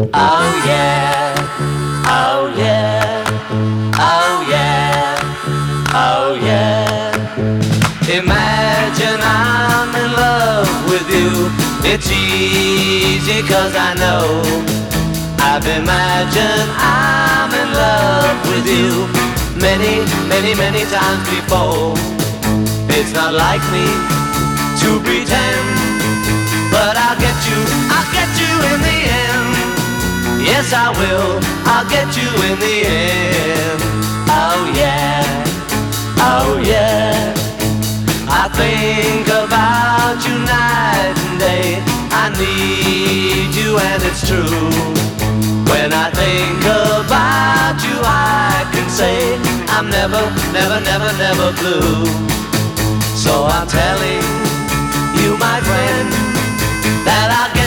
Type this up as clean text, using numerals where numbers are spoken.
Oh yeah, oh yeah, oh yeah, oh yeah. Imagine I'm in love with you. It's easy 'cause I know I've imagined I'm in love with you many, many, many times before. It's not like me to pretend, but I'll get you in the end. Yes, I will, I'll get you in the end. Oh yeah, oh yeah. I think about you night and day. I need you and it's true. When I think about you, I can say I'm never, never, never, never blue. So I'm telling you, my friend, that I'll get